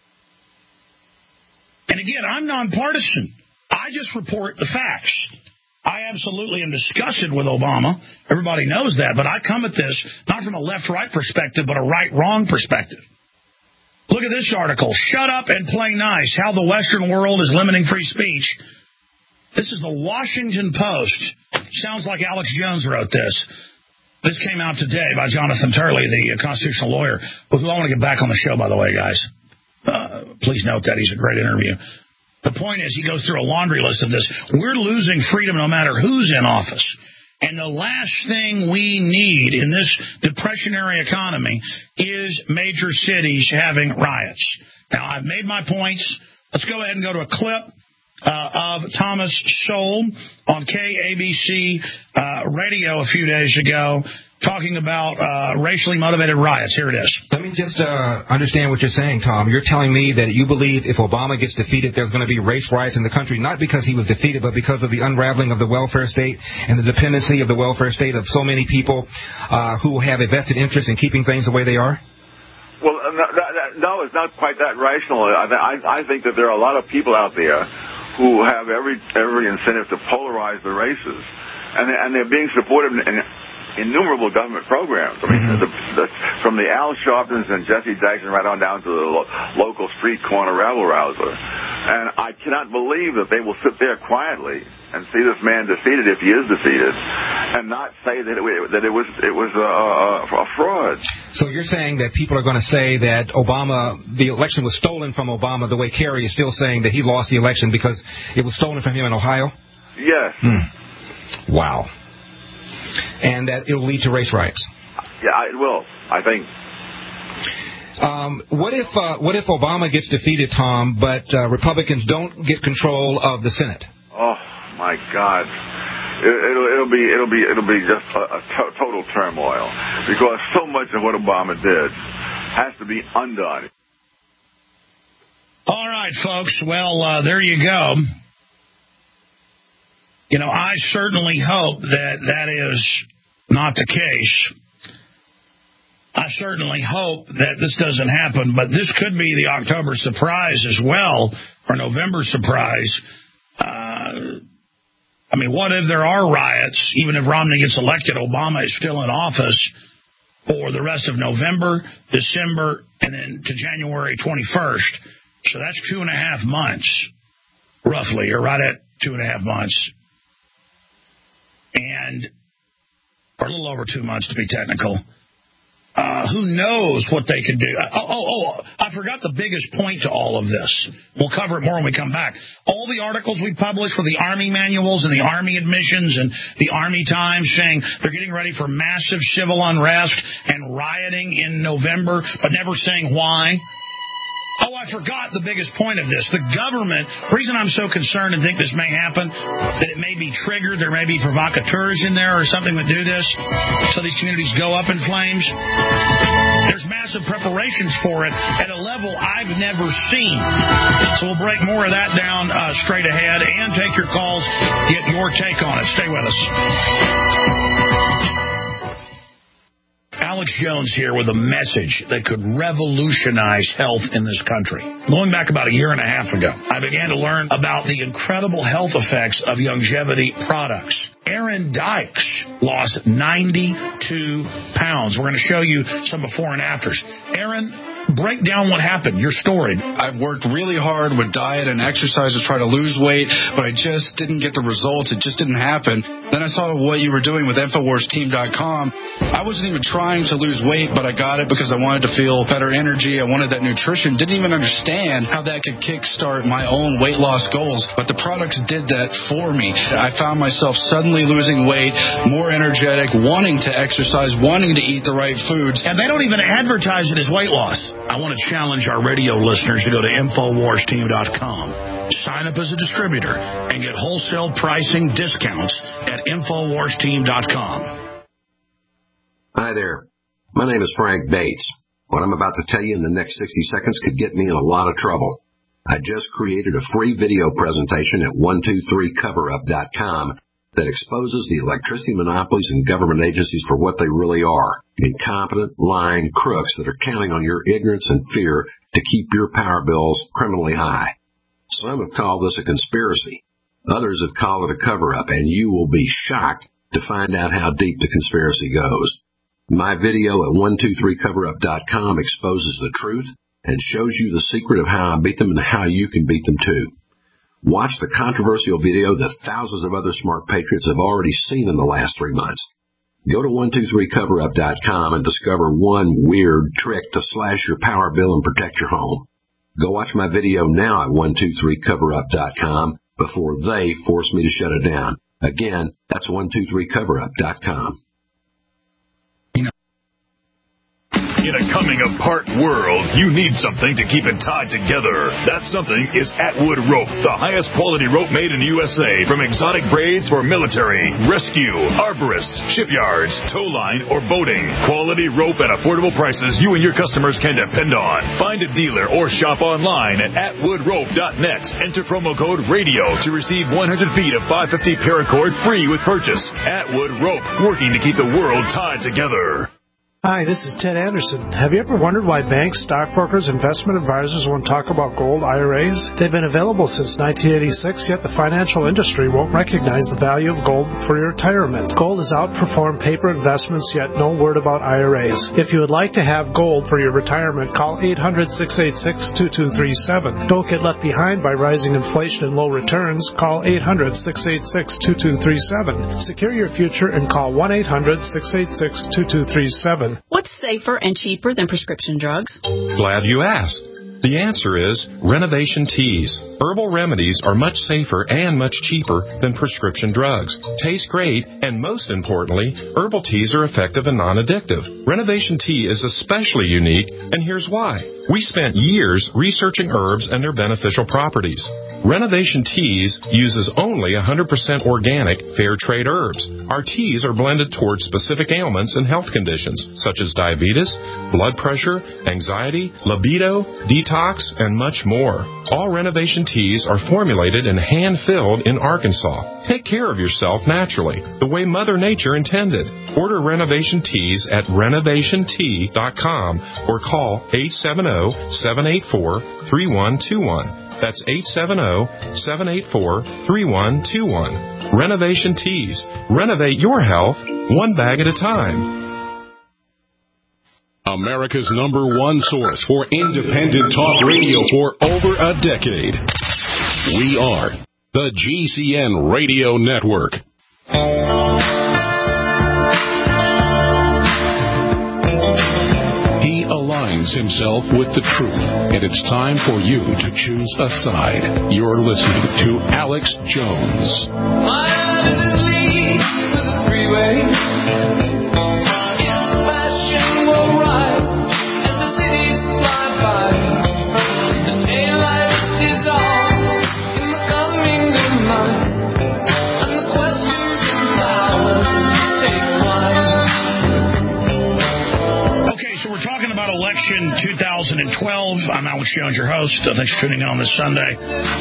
And again, I'm nonpartisan. I just report the facts. I absolutely am disgusted with Obama. Everybody knows that, but I come at this not from a left-right perspective, but a right-wrong perspective. Look at this article. Shut up and play nice. How the Western world is limiting free speech. This is the Washington Post. Sounds like Alex Jones wrote this. This came out today by Jonathan Turley, the constitutional lawyer, who I want to get back on the show, by the way, guys. Uh, please note that. He's a great interview. The point is, he goes through a laundry list of this. We're losing freedom no matter who's in office. And the last thing we need in this depressionary economy is major cities having riots. Now, I've made my points. Let's go ahead and go to a clip uh, of Thomas Sowell on K A B C uh, radio a few days ago talking about uh, racially motivated riots. Here it is. Let me just uh, understand what you're saying, Tom. You're telling me that you believe if Obama gets defeated, there's going to be race riots in the country, not because he was defeated, but because of the unraveling of the welfare state and the dependency of the welfare state of so many people uh, who have a vested interest in keeping things the way they are? Well, no, that, that, no it's not quite that rational. I, I, I think that there are a lot of people out there who have every every incentive to polarize the races, and, and they're being supported in innumerable government programs. I mean, mm-hmm. the, the, from the Al Sharptons and Jesse Jackson right on down to the lo- local street corner rabble-rouser. And I cannot believe that they will sit there quietly and see this man defeated if he is defeated, and not say that it, that it was it was a, a, a fraud. So you're saying that people are going to say that Obama, the election was stolen from Obama, the way Kerry is still saying that he lost the election because it was stolen from him in Ohio? Yes. Hmm. Wow. And that it will lead to race riots. Yeah, it will, I think. Um, what if uh, what if Obama gets defeated, Tom, but uh, Republicans don't get control of the Senate? Oh my God, it, it'll it'll be it'll be it'll be just a, a to- total turmoil because so much of what Obama did has to be undone. All right, folks. Well, uh, there you go. You know, I certainly hope that that is not the case. I certainly hope that this doesn't happen, but this could be the October surprise as well, or November surprise. Uh, I mean, what if there are riots? Even if Romney gets elected, Obama is still in office for the rest of November, December, and then to January twenty-first. So that's two and a half months, roughly, or right at two and a half months. And, or a little over two months to be technical. Uh, who knows what they could do? Oh, oh, oh, I forgot the biggest point to all of this. We'll cover it more when we come back. All the articles we published were the Army manuals and the Army admissions and the Army Times saying they're getting ready for massive civil unrest and rioting in November, but never saying why. Oh, I forgot the biggest point of this. The government, the reason I'm so concerned and think this may happen, that it may be triggered, there may be provocateurs in there or something that do this, so these communities go up in flames. There's massive preparations for it at a level I've never seen. So we'll break more of that down uh, straight ahead and take your calls, get your take on it. Stay with us. Alex Jones here with a message that could revolutionize health in this country. Going back about a year and a half ago, I began to learn about the incredible health effects of longevity products. Aaron Dykes lost ninety-two pounds. We're going to show you some before and afters. Aaron, break down what happened, your story. I've worked really hard with diet and exercise to try to lose weight, but I just didn't get the results. It just didn't happen. Then I saw what you were doing with Infowars Team dot com. I wasn't even trying to lose weight, but I got it because I wanted to feel better energy. I wanted that nutrition. Didn't even understand how that could kickstart my own weight loss goals, but the products did that for me. I found myself suddenly losing weight, more energetic, wanting to exercise, wanting to eat the right foods. And they don't even advertise it as weight loss. I want to challenge our radio listeners to go to Infowars Team dot com. Sign up as a distributor and get wholesale pricing discounts at Infowars Team dot com. Hi there. My name is Frank Bates. What I'm about to tell you in the next sixty seconds could get me in a lot of trouble. I just created a free video presentation at one two three cover up dot com that exposes the electricity monopolies and government agencies for what they really are, incompetent, lying crooks that are counting on your ignorance and fear to keep your power bills criminally high. Some have called this a conspiracy. Others have called it a cover-up, and you will be shocked to find out how deep the conspiracy goes. My video at one two three cover up dot com exposes the truth and shows you the secret of how I beat them and how you can beat them too. Watch the controversial video that thousands of other smart patriots have already seen in the last three months. Go to one two three cover up dot com and discover one weird trick to slash your power bill and protect your home. Go watch my video now at one two three cover up dot com before they force me to shut it down. Again, that's one two three cover up dot com. In a coming-apart world, you need something to keep it tied together. That something is Atwood Rope, the highest quality rope made in the U S A, from exotic braids for military, rescue, arborists, shipyards, tow line, or boating. Quality rope at affordable prices you and your customers can depend on. Find a dealer or shop online at atwood rope dot net. Enter promo code RADIO to receive one hundred feet of five fifty paracord free with purchase. Atwood Rope, working to keep the world tied together. Hi, this is Ted Anderson. Have you ever wondered why banks, stockbrokers, investment advisors won't talk about gold I R As? They've been available since nineteen eighty-six, yet the financial industry won't recognize the value of gold for your retirement. Gold has outperformed paper investments, yet no word about I R As. If you would like to have gold for your retirement, call eight hundred, six eight six, two two three seven. Don't get left behind by rising inflation and low returns. Call eight hundred, six eight six, two two three seven. Secure your future and call one eight hundred, six eight six, two two three seven. What's safer and cheaper than prescription drugs? Glad you asked. The answer is Renovation Teas. Herbal remedies are much safer and much cheaper than prescription drugs. Taste great, and most importantly, herbal teas are effective and non-addictive. Renovation Tea is especially unique, and here's why. We spent years researching herbs and their beneficial properties. Renovation Teas uses only one hundred percent organic, fair trade herbs. Our teas are blended towards specific ailments and health conditions, such as diabetes, blood pressure, anxiety, libido, detox, and much more. All Renovation Teas are formulated and hand-filled in Arkansas. Take care of yourself naturally, the way Mother Nature intended. Order Renovation Teas at renovation tea dot com or call eight seven zero, seven eight four, three one two one. That's eight seven zero, seven eight four, three one two one. Renovation Teas. Renovate your health one bag at a time. America's number one source for independent talk radio for over a decade. We are the G C N Radio Network. He aligns himself with the truth, and it's time for you to choose a side. You're listening to Alex Jones. My eyes lead to the freeway. Election two thousand twelve. I'm Alex Jones, your host. Thanks for tuning in on this Sunday.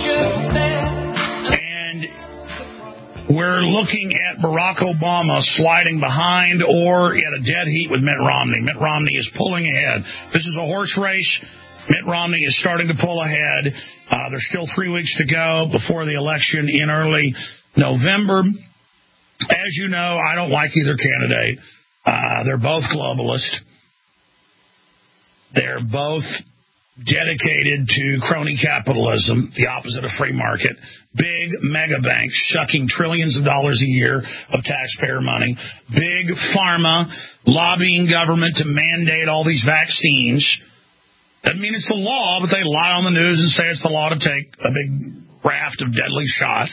And we're looking at Barack Obama sliding behind or at a dead heat with Mitt Romney. Mitt Romney is pulling ahead. This is a horse race. Mitt Romney is starting to pull ahead. Uh, there's still three weeks to go before the election in early November. As you know, I don't like either candidate. Uh, they're both globalist. They're both dedicated to crony capitalism, the opposite of free market. Big mega banks sucking trillions of dollars a year of taxpayer money. Big pharma lobbying government to mandate all these vaccines. Doesn't mean it's the law, but they lie on the news and say it's the law to take a big raft of deadly shots.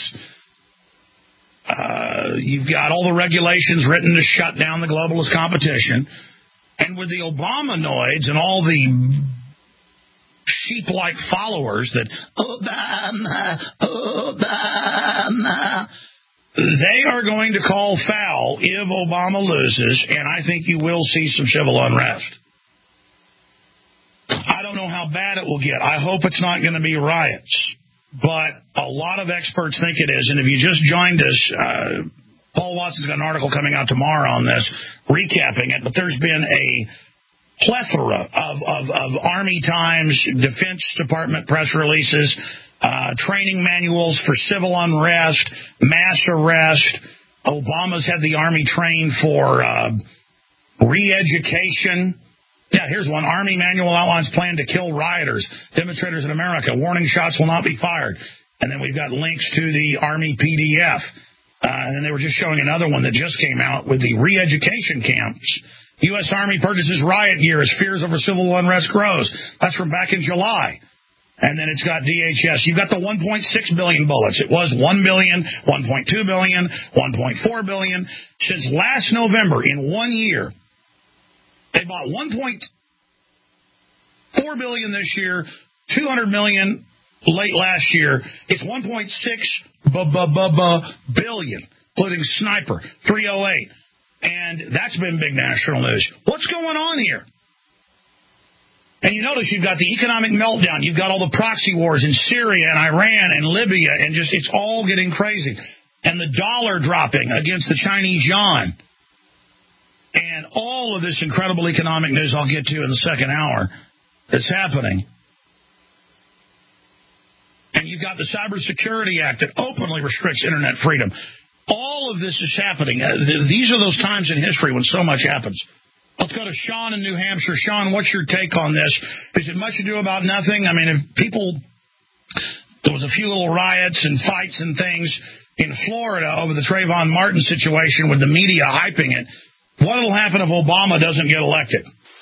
Uh, you've got all the regulations written to shut down the globalist competition. And with the Obamanoids and all the sheep-like followers that, Obama, Obama, they are going to call foul if Obama loses, and I think you will see some civil unrest. I don't know how bad it will get. I hope it's not going to be riots, but a lot of experts think it is, and if you just joined us, uh, Paul Watson's got an article coming out tomorrow on this, recapping it, but there's been a plethora of, of, of Army Times, Defense Department press releases, uh, training manuals for civil unrest, mass arrest. Obama's had the Army train for uh, re-education. Yeah, here's one. Army manual outlines plan to kill rioters, demonstrators in America. Warning shots will not be fired. And then we've got links to the Army P D F. Uh, and then they were just showing another one that just came out with the re-education camps. U S. Army purchases riot gear as fears over civil unrest grows. That's from back in July. And then it's got D H S. You've got the one point six billion bullets. It was one billion, one point two billion, one point four billion. Since last November, in one year, they bought one point four billion this year, two hundred million late last year. It's one point six billion, including Sniper, three oh eight. And that's been big national news. What's going on here? And you notice you've got the economic meltdown. You've got all the proxy wars in Syria and Iran and Libya, and just it's all getting crazy. And the dollar dropping against the Chinese yuan. And all of this incredible economic news I'll get to in the second hour that's happening. And you've got the Cybersecurity Act that openly restricts Internet freedom. All of this is happening. These are those times in history when so much happens. Let's go to Sean in New Hampshire. Sean, what's your take on this? Is it much ado about nothing? I mean, if people, there was a few little riots and fights and things in Florida over the Trayvon Martin situation with the media hyping it. What will happen if Obama doesn't get elected?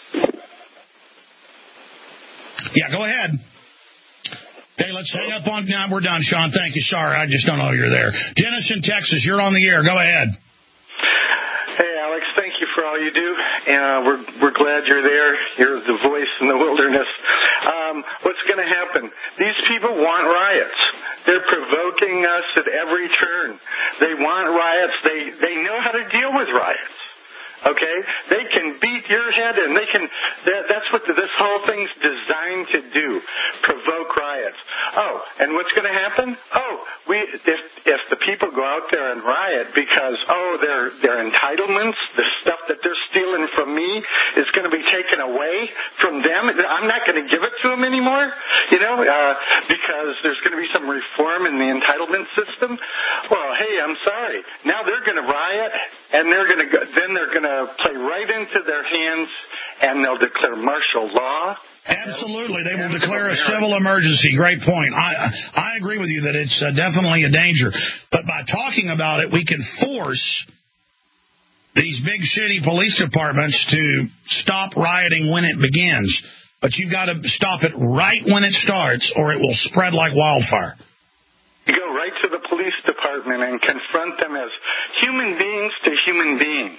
Yeah, go ahead. Okay, let's hang up on... Now, we're done, Sean. Thank you. Sorry, I just don't know you're there. Dennis in Texas, you're on the air. Go ahead. Hey, Alex, thank you for all you do. Uh, we're we're glad you're there. You're the voice in the wilderness. Um, what's going to happen? These people want riots. They're provoking us at every turn. They want riots. They, they know how to deal with riots. Okay? They can beat your head in. They can, that, that's what the, this whole thing's designed to do. Provoke riots. Oh, and what's going to happen? Oh, we, if, if the people go out there and riot because, oh, their, their entitlements, the stuff that they're stealing from me is going to be taken away from them, I'm not going to give it to them anymore, you know, uh, because there's going to be some reform in the entitlement system. Well, hey, I'm sorry. Now they're going to riot, and they're going to go, then they're going to play right into their hands, and they'll declare martial law. Absolutely. They will declare a civil emergency. Great point. I I agree with you that it's uh, definitely a danger. But by talking about it, we can force these big city police departments to stop rioting when it begins. But you've got to stop it right when it starts, or it will spread like wildfire. You go right to the police department and confront them as human beings to human beings.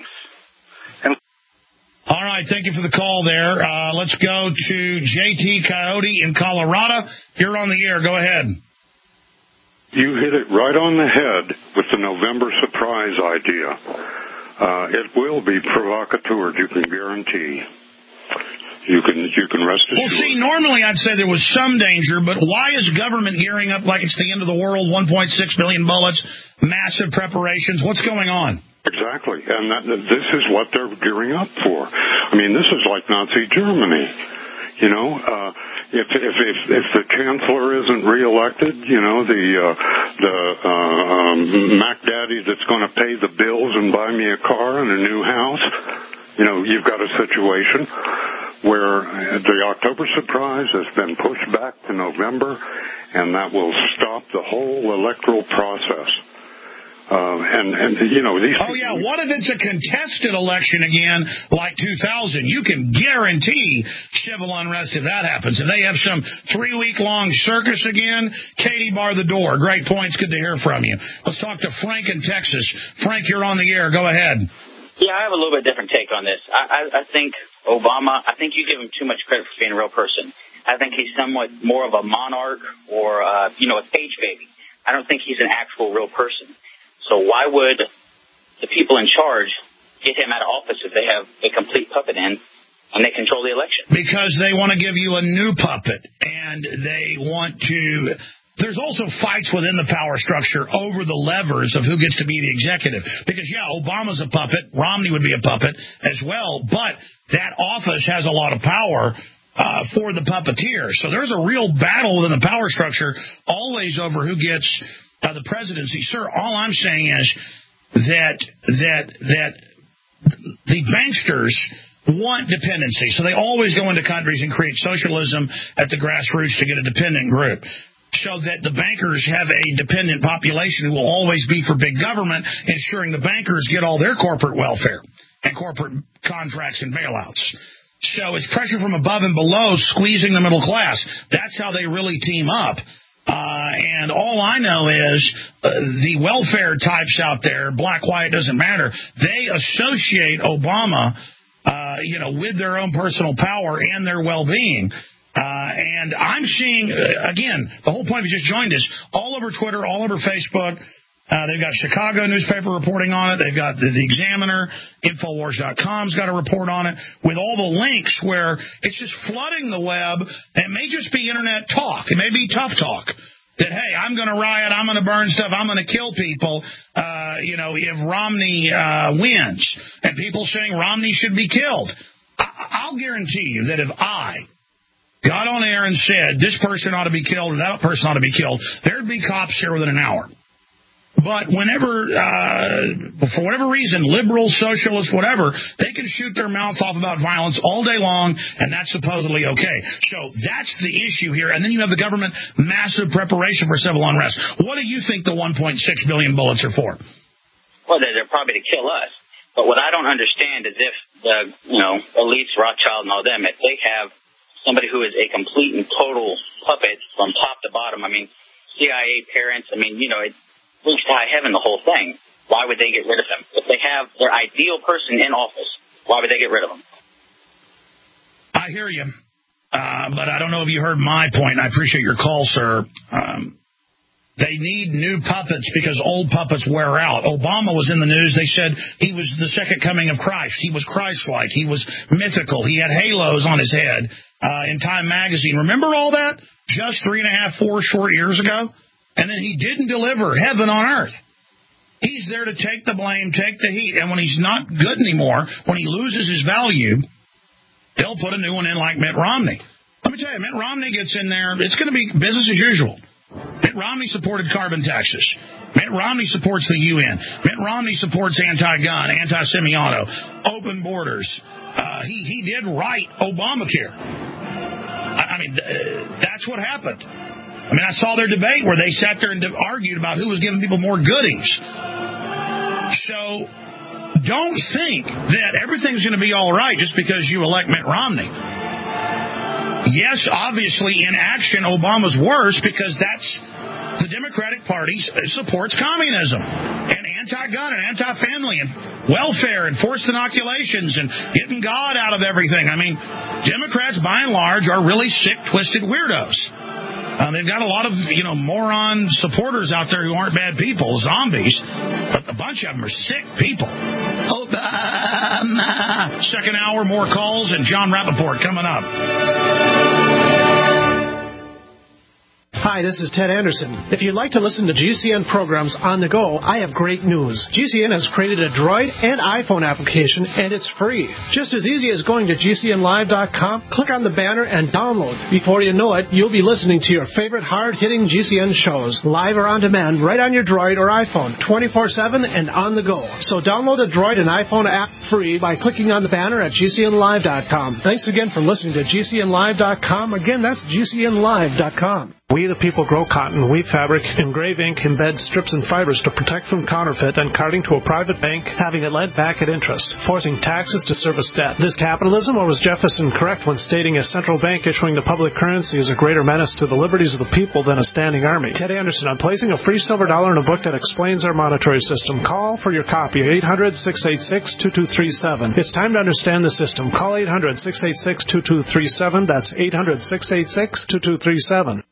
All right, thank you for the call there. Uh, let's go to J T Coyote in Colorado. You're on the air. Go ahead. You hit it right on the head with the November surprise idea. Uh, it will be provocateur, you can guarantee. You can you can rest assured. Well, see, normally I'd say there was some danger, but why is government gearing up like it's the end of the world, one point six billion bullets, massive preparations? What's going on? Exactly, and that, this is what they're gearing up for. I mean, this is like Nazi Germany. You know, uh, if if if, if the chancellor isn't reelected, you know, the uh, the uh, um, Mac Daddy that's going to pay the bills and buy me a car and a new house, you know, you've got a situation where the October surprise has been pushed back to November, and that will stop the whole electoral process. Uh, and, and, you know, these Oh, yeah, what if it's a contested election again, like two thousand? You can guarantee civil unrest if that happens. If they have some three-week-long circus again, Katie, bar the door. Great points. Good to hear from you. Let's talk to Frank in Texas. Frank, you're on the air. Go ahead. Yeah, I have a little bit different take on this. I, I, I think Obama, I think you give him too much credit for being a real person. I think he's somewhat more of a monarch or, uh, you know, a stage baby. I don't think he's an actual real person. So why would the people in charge get him out of office if they have a complete puppet in and they control the election? Because they want to give you a new puppet, and they want to... There's also fights within the power structure over the levers of who gets to be the executive. Because, yeah, Obama's a puppet. Romney would be a puppet as well. But that office has a lot of power uh, for the puppeteer. So there's a real battle within the power structure always over who gets uh, the presidency. Sir, all I'm saying is that that that the banksters want dependency. So they always go into countries and create socialism at the grassroots to get a dependent group, so that the bankers have a dependent population who will always be for big government, ensuring the bankers get all their corporate welfare and corporate contracts and bailouts. So it's pressure from above and below squeezing the middle class. That's how they really team up. Uh, and all I know is uh, the welfare types out there, black, white, doesn't matter, they associate Obama Uh, you know, with their own personal power and their well-being. Uh, and I'm seeing, uh, again, the whole point, if you just joined us, all over Twitter, all over Facebook. Uh, they've got Chicago newspaper reporting on it. They've got the, the Examiner, Infowars dot com's got a report on it with all the links where it's just flooding the web. It may just be internet talk. It may be tough talk. That, hey, I'm going to riot, I'm going to burn stuff, I'm going to kill people, uh, you know, if Romney uh, wins. And people saying Romney should be killed. I- I'll guarantee you that if I got on air and said this person ought to be killed or that person ought to be killed, there'd be cops here within an hour. But whenever, uh, for whatever reason, liberals, socialists, whatever, they can shoot their mouths off about violence all day long, and that's supposedly okay. So that's the issue here. And then you have the government massive preparation for civil unrest. What do you think the one point six billion bullets are for? Well, they're, they're probably to kill us. But what I don't understand is if the, you know, elites, Rothschild and all them, if they have somebody who is a complete and total puppet from top to bottom, I mean, C I A parents, I mean, you know, it reached high heaven, the whole thing. Why would they get rid of him? If they have their ideal person in office, why would they get rid of him? I hear you. Uh, but I don't know if you heard my point. I appreciate your call, sir. Um, they need new puppets because old puppets wear out. Obama was in the news. They said he was the second coming of Christ. He was Christ-like. He was mythical. He had halos on his head uh, in Time magazine. Remember all that? Just three and a half, four short years ago? And then he didn't deliver heaven on earth. He's there to take the blame, take the heat. And when he's not good anymore, when he loses his value, they'll put a new one in like Mitt Romney. Let me tell you, Mitt Romney gets in there, it's going to be business as usual. Mitt Romney supported carbon taxes. Mitt Romney supports the U N. Mitt Romney supports anti-gun, anti-semi-auto, open borders. Uh, he, he did right Obamacare. I, I mean, uh, that's what happened. I mean, I saw their debate where they sat there and argued about who was giving people more goodies. So don't think that everything's going to be all right just because you elect Mitt Romney. Yes, obviously, in action, Obama's worse because that's the Democratic Party supports communism and anti-gun and anti-family and welfare and forced inoculations and getting God out of everything. I mean, Democrats, by and large, are really sick, twisted weirdos. Uh, they've got a lot of, you know, moron supporters out there who aren't bad people, zombies, but a bunch of them are sick people. Obama. Second hour, more calls, and John Rappaport coming up. Hi, this is Ted Anderson. If you'd like to listen to G C N programs on the go, I have great news. G C N has created a Droid and iPhone application, and it's free. Just as easy as going to G C N live dot com, click on the banner, and download. Before you know it, you'll be listening to your favorite hard-hitting G C N shows, live or on demand, right on your Droid or iPhone, twenty-four seven and on the go. So download the Droid and iPhone app free by clicking on the banner at G C N live dot com. Thanks again for listening to G C N live dot com. Again, that's G C N live dot com. We the people grow cotton, weave fabric, engrave ink, embed strips and fibers to protect from counterfeit and carting to a private bank, having it lent back at interest, forcing taxes to service debt. This capitalism, or was Jefferson correct when stating a central bank issuing the public currency is a greater menace to the liberties of the people than a standing army? Ted Anderson, I'm placing a free silver dollar in a book that explains our monetary system. Call for your copy, eight hundred, six eight six, two two three seven. It's time to understand the system. Call eight hundred, six eight six, two two three seven. That's eight hundred, six eight six, two two three seven.